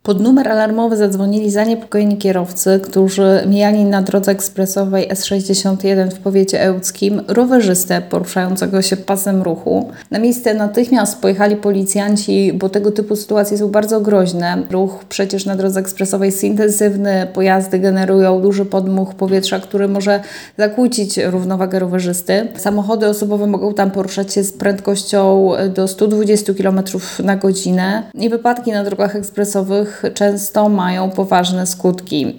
Pod numer alarmowy zadzwonili zaniepokojeni kierowcy, którzy mijali na drodze ekspresowej S61 w powiecie ełckim rowerzystę poruszającego się pasem ruchu. Na miejsce natychmiast pojechali policjanci, bo tego typu sytuacje są bardzo groźne. Ruch przecież na drodze ekspresowej jest intensywny, pojazdy generują duży podmuch powietrza, który może zakłócić równowagę rowerzysty. Samochody osobowe mogą tam poruszać się z prędkością do 120 km na godzinę i wypadki na drogach ekspresowych często mają poważne skutki.